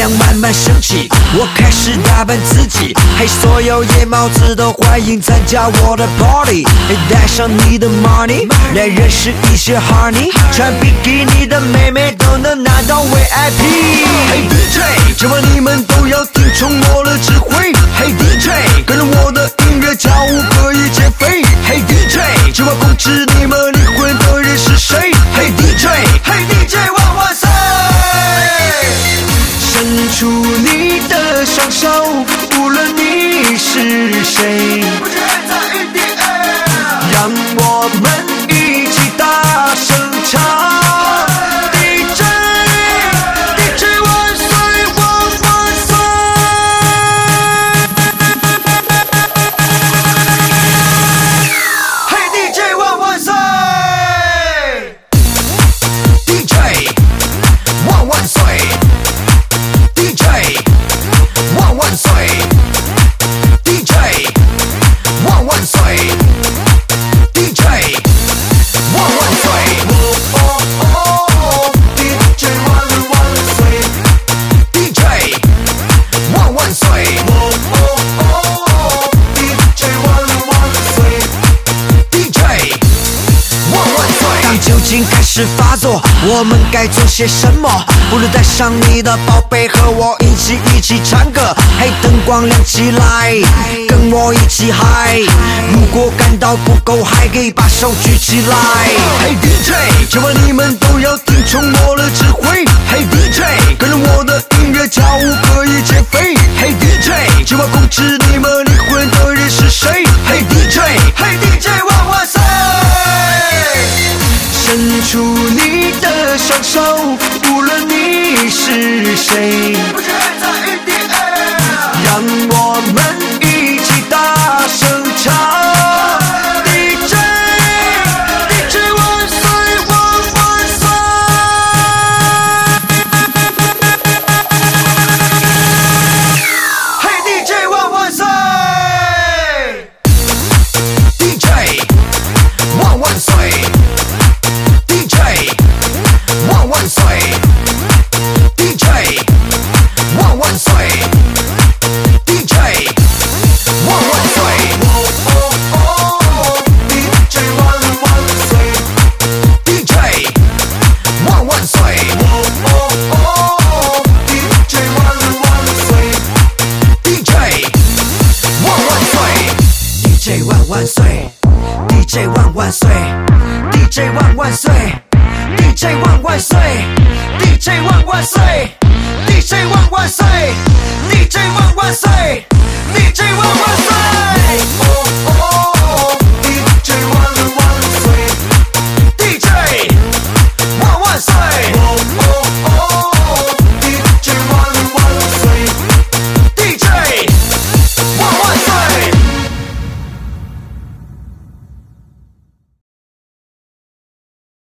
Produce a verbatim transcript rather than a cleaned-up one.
阳慢慢升起，我开始打扮自己，嘿，所有夜猫子都欢迎参加我的 party， 嘿，带上你的 money， 来认识一些 honey， 穿比基尼的妹妹都能拿到 V I P。嘿 D J， 今晚你们都要听从我的指挥。嘿 D J， 跟着我的音乐跳舞可以减肥。嘿 D J， 今晚控制你们灵魂的人是谁？嘿 D J， 嘿 D J， 万万岁！伸出你的双手，无论你是谁，让我们一起大声唱。开始发作，我们该做些什么？不如带上你的宝贝，和我一起一起唱歌。嘿，灯光亮起来，跟我一起嗨。如果感到不够嗨，可以把手举起来。嘿 D J， 今晚你们都要听从我的指挥。嘿 D J， 跟着我的音乐跳舞可以减肥。嘿 D J， 今晚控制你们灵魂的人是谁？嘿 D J， 嘿 D J， 万万岁！伸出你的双手，无论你是谁，让我们一起大声唱。D J， D J 万岁万万岁！嘿 D J 万万岁 ！D J 万万岁！万万岁 ！D J， 万万岁 ！D J， 万万岁！哦哦哦 ！D J 万万岁 ！D J， 万万岁！哦哦哦 ！D J 万万岁 ！D J， 万万岁 ！D J 万万岁 ！D J 万万岁 ！D J 万万岁！ D J 万万岁 ！D J 万万岁 ！D J 万万岁 ！D J 万万岁！